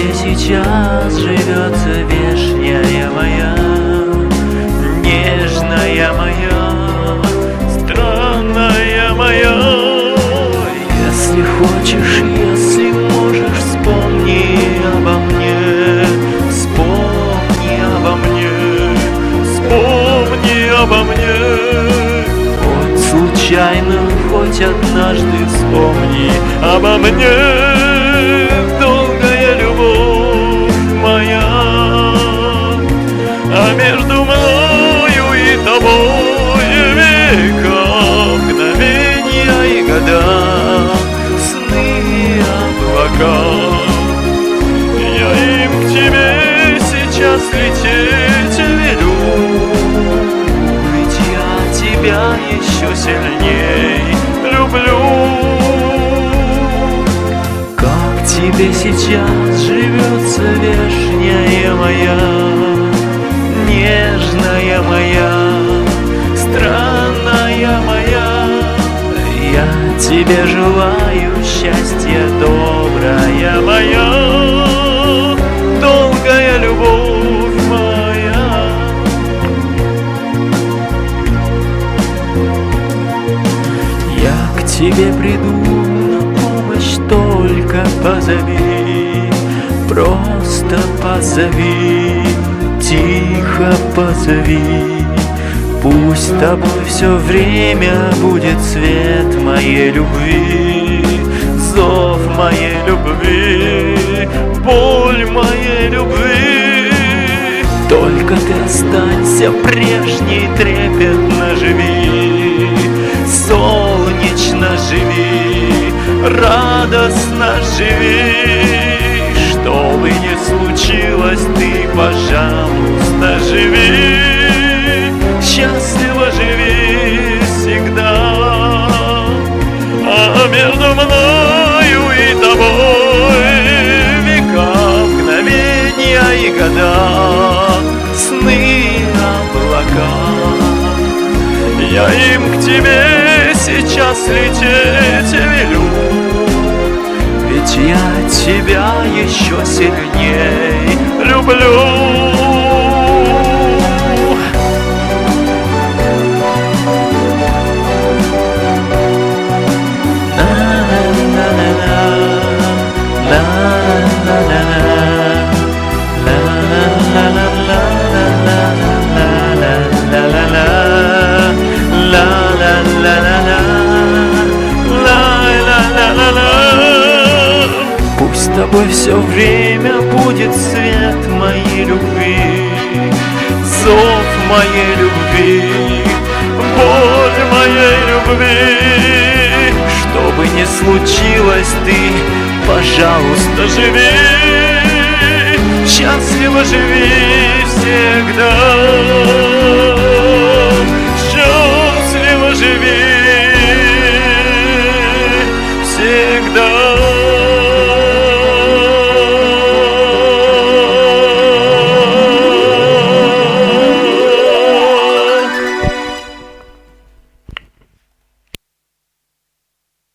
тебе сейчас живется вешняя моя, нежная моя, странная моя? Если хочешь, если можешь, вспомни обо мне, вспомни обо мне, вспомни обо мне. Хоть случайно, хоть однажды вспомни обо мне. Долгая любовь моя, а между мною и тобой века, мгновения и года, сны, облака. Я им к тебе сейчас лететь велю, ведь я тебя еще сильней люблю. Как тебе сейчас живется вешняя моя, нежная моя, странная моя? Я тебе желаю счастья, добрая моя, долгая любовь моя. Я к тебе приду на помощь, только позови, просто позови, тихо позови. Пусть с тобой все время будет свет моей любви, зов моей любви, боль моей любви. Только ты останься прежней, трепетно живи, солнечно живи, радостно живи. Что бы ни случилось, ты, пожалуйста, живи, счастливо живи всегда. А между мною и тобой века, мгновения и года, сны, облака. Я им к тебе сейчас лететь велю, ведь я тебя еще сильней люблю. Пусть с тобой все время будет свет моей любви, зов моей любви, боль моей любви. Что бы ни случилось, ты, пожалуйста, живи, счастливо живи всегда.